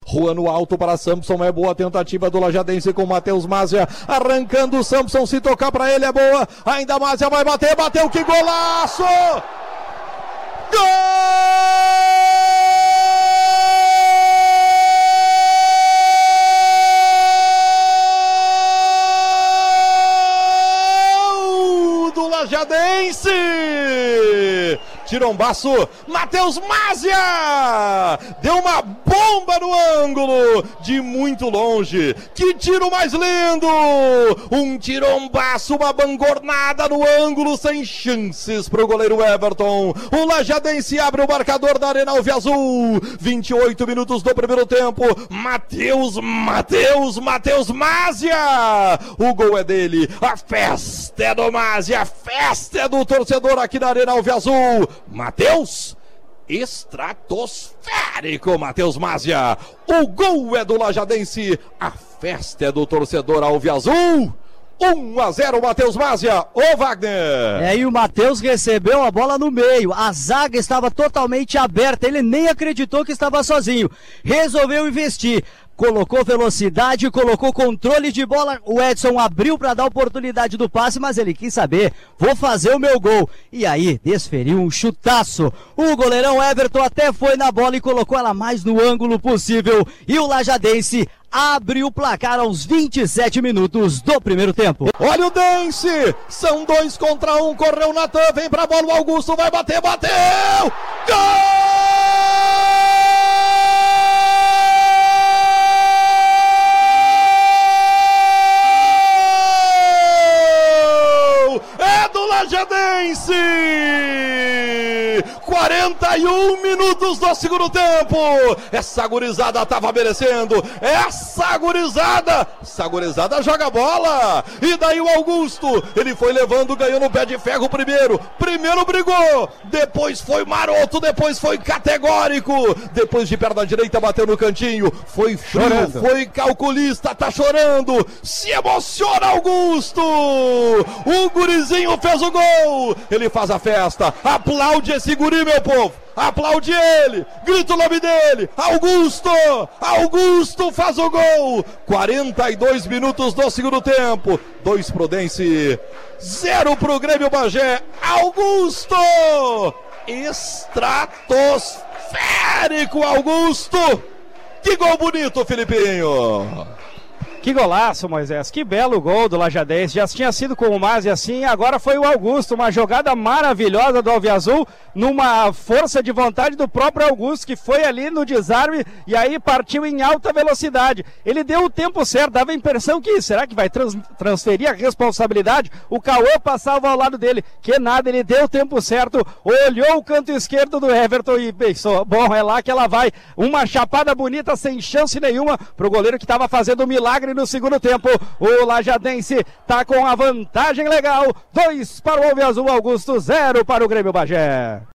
Rua no alto para Samson, é boa tentativa do Lajadense com o Matheus Mazia, arrancando o Samson, se tocar para ele é boa, ainda Mazia vai bater, bateu, que golaço! Gol do Lajadense! Tirombaço, Matheus Mazia! Deu uma bomba no ângulo, de muito longe. Que tiro mais lindo! Um tirombaço, uma bangornada no ângulo, sem chances para o goleiro Everton. O Lajadense abre o marcador da Arena Alviazul. 28 minutos do primeiro tempo. Matheus Mazia! O gol é dele, a festa é do Mazia, a festa é do torcedor aqui na Arena Alviazul. Matheus, estratosférico, Matheus Mazia. O gol é do Lajadense, a festa é do torcedor alviazul. 1-0, Matheus Mazia. Ô Wagner. E o Matheus recebeu a bola no meio, a zaga estava totalmente aberta, ele nem acreditou que estava sozinho, resolveu investir. Colocou velocidade, colocou controle de bola, o Edson abriu para dar oportunidade do passe, mas ele quis saber, vou fazer o meu gol. E aí, desferiu um chutaço. O goleirão Everton até foi na bola e colocou ela mais no ângulo possível. E o Lajadense abre o placar aos 27 minutos do primeiro tempo. Olha o Dense, são 2 contra 1, correu Natan, vem pra bola, o Augusto vai bater, bateu! Gol! Lajadense! 41 minutos do segundo tempo. Essa gurizada estava merecendo. Essa gurizada joga bola. E daí o Augusto, ele foi levando, ganhou no pé de ferro primeiro brigou, depois foi maroto, depois foi categórico, depois de perna direita bateu no cantinho, foi frio, chorando. Foi calculista, tá chorando, se emociona Augusto. O gurizinho fez o gol, ele faz a festa, aplaude esse guri, meu povo, aplaude ele, grita o nome dele, Augusto faz o gol. 42 minutos do segundo tempo, 2 pro Dense, 0 pro Grêmio Bagé. Augusto, estratosférico Augusto, que gol bonito, Filipinho. Que golaço, Moisés, que belo gol do Lajadense, já tinha sido com o Mazia assim, agora foi o Augusto, uma jogada maravilhosa do Alviazul, numa força de vontade do próprio Augusto, que foi ali no desarme e aí partiu em alta velocidade. Ele deu o tempo certo, dava a impressão que, será que vai transferir a responsabilidade? O Cauã passava ao lado dele, que nada, ele deu o tempo certo, olhou o canto esquerdo do Everton e pensou, bom, é lá que ela vai, uma chapada bonita sem chance nenhuma pro goleiro que estava fazendo um milagre no segundo tempo. O Lajadense tá com a vantagem legal, 2 para o Alviazul, Augusto, 0 para o Grêmio Bagé.